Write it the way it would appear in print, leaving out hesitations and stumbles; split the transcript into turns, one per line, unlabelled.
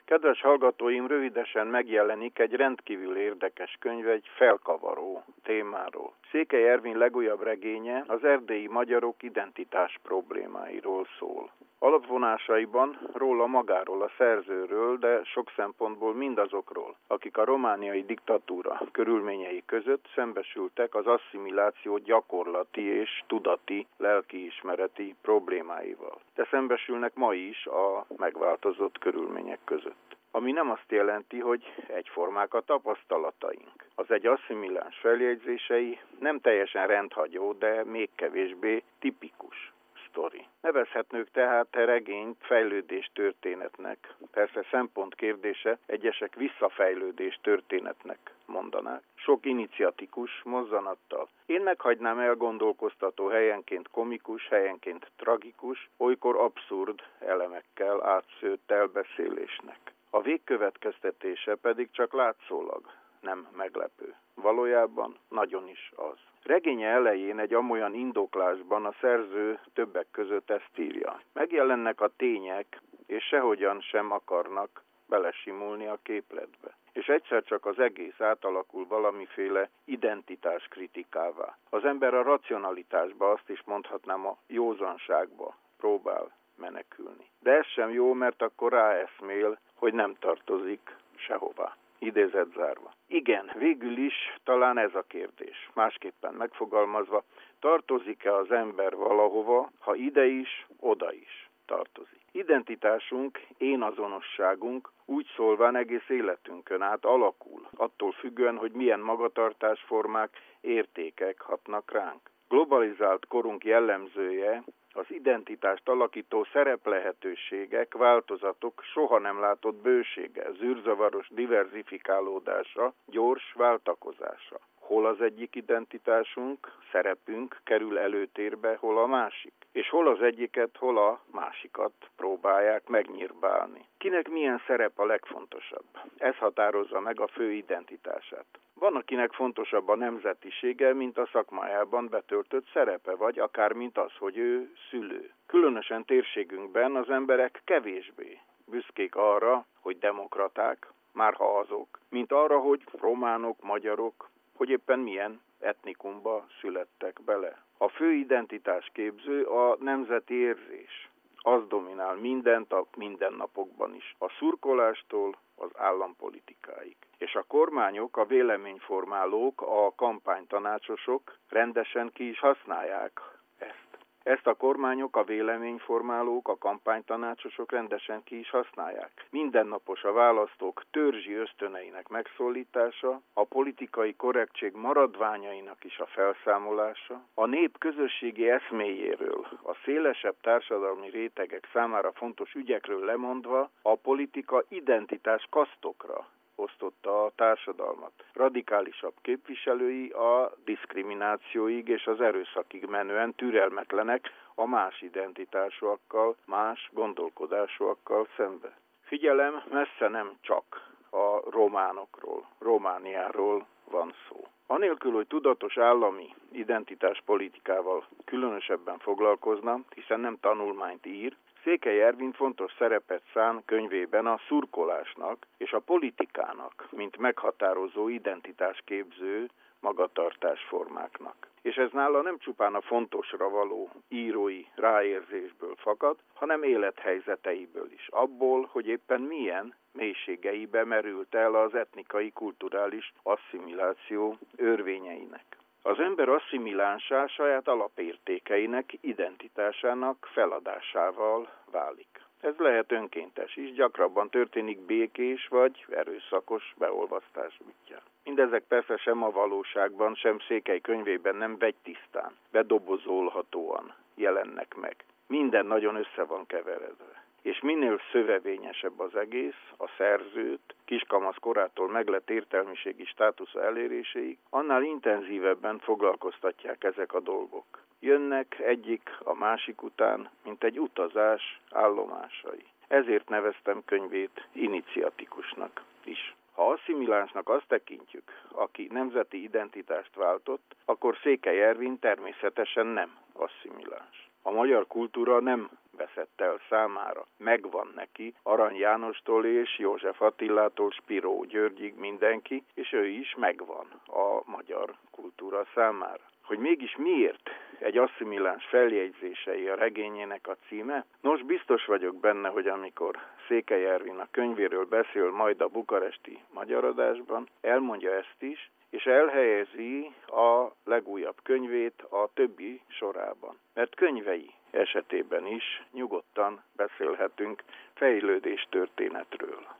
Kedves hallgatóim, rövidesen megjelenik egy rendkívül érdekes könyv egy felkavaró témáról. Székely Ervin legújabb regénye az erdélyi magyarok identitás problémáiról szól. Alapvonásaiban róla magáról, a szerzőről, de sok szempontból mindazokról, akik a romániai diktatúra körülményei között szembesültek az asszimiláció gyakorlati és tudati lelkiismereti problémáival. De szembesülnek ma is a megváltozott körülmények között. Ami nem azt jelenti, hogy egyformák a tapasztalataink. Az egy asszimiláns feljegyzései nem teljesen rendhagyó, de még kevésbé tipikus sztori. Nevezhetnünk tehát a regényt fejlődés történetnek. Persze szempont kérdése, egyesek visszafejlődés történetnek mondanák. Sok iniciatikus mozzanattal. Én meghagynám elgondolkoztató, helyenként komikus, helyenként tragikus, olykor abszurd elemekkel átszőtt elbeszélésnek. A végkövetkeztetése pedig csak látszólag nem meglepő. Valójában nagyon is az. Regénye elején egy amolyan indoklásban a szerző többek között ezt írja. Megjelennek a tények, és sehogyan sem akarnak belesimulni a képletbe. És egyszer csak az egész átalakul valamiféle identitáskritikává. Az ember a racionalitásba, azt is mondhatnám a józanságba próbál menekülni. De ez sem jó, mert akkor ráeszmél, hogy nem tartozik sehová. Idézet zárva. Igen, végül is talán ez a kérdés. Másképpen megfogalmazva, tartozik-e az ember valahova, ha ide is, oda is tartozik. Identitásunk, énazonosságunk úgy szólván egész életünkön át alakul, attól függően, hogy milyen magatartásformák, értékek hatnak ránk. Globalizált korunk jellemzője az identitást alakító szereplehetőségek, változatok soha nem látott bősége, zűrzavaros diverzifikálódása, gyors váltakozása. Hol az egyik identitásunk, szerepünk kerül előtérbe, hol a másik. És hol az egyiket, hol a másikat próbálják megnyírbálni. Kinek milyen szerep a legfontosabb? Ez határozza meg a fő identitását. Van, akinek fontosabb a nemzetisége, mint a szakmájában betöltött szerepe, vagy akár mint az, hogy ő szülő. Különösen térségünkben az emberek kevésbé büszkék arra, hogy demokraták, már ha azok, mint arra, hogy románok, magyarok, hogy éppen milyen etnikumba születtek bele. A fő identitásképző a nemzeti érzés. Az dominál mindent a mindennapokban is. A szurkolástól az állampolitikáig. És a kormányok, a véleményformálók, a kampánytanácsosok rendesen ki is használják ezt. Ezt a kormányok, a véleményformálók, a kampánytanácsosok rendesen ki is használják. Mindennapos a választók törzsi ösztöneinek megszólítása, a politikai korrektség maradványainak is a felszámolása, a nép közösségi eszméjéről, a szélesebb társadalmi rétegek számára fontos ügyekről lemondva, a politika identitás kasztokra osztotta a társadalmat. Radikálisabb képviselői a diszkriminációig és az erőszakig menően türelmetlenek a más identitásúakkal, más gondolkodásúakkal szembe. Figyelem, messze nem csak a románokról, Romániáról van szó. Anélkül, hogy tudatos állami identitáspolitikával különösebben foglalkozna, hiszen nem tanulmányt ír, Székely Ervin fontos szerepet szán könyvében a szurkolásnak és a politikának, mint meghatározó identitásképző magatartásformáknak. És ez nála nem csupán a fontosra való írói ráérzésből fakad, hanem élethelyzeteiből is. Abból, hogy éppen milyen mélységeibe merült el az etnikai kulturális asszimiláció örvényeinek. Az ember asszimilánsá saját alapértékeinek, identitásának feladásával válik. Ez lehet önkéntes is, gyakrabban történik békés vagy erőszakos beolvasztás útján. Mindezek persze sem a valóságban, sem Székely könyvében nem vegytisztán, bedobozolhatóan jelennek meg. Minden nagyon össze van keveredve. És minél szövevényesebb az egész, a szerzőt, kiskamasz korától meglett értelmiségi státusza eléréséig, annál intenzívebben foglalkoztatják ezek a dolgok. Jönnek egyik a másik után, mint egy utazás állomásai. Ezért neveztem könyvét iniciatikusnak is. Ha asszimilánsnak azt tekintjük, aki nemzeti identitást váltott, akkor Székely Ervin természetesen nem asszimiláns. A magyar kultúra nem veszett el számára. Megvan neki, Arany Jánostól és József Attilától Spiró Györgyig mindenki, és ő is megvan a magyar kultúra számára. Hogy mégis miért egy asszimiláns feljegyzései a regényének a címe? Nos, biztos vagyok benne, hogy amikor Székely Ervin a könyvéről beszél majd a bukaresti magyaradásban, elmondja ezt is, és elhelyezi a legújabb könyvét a többi sorában. Mert könyvei esetében is nyugodtan beszélhetünk fejlődés történetről.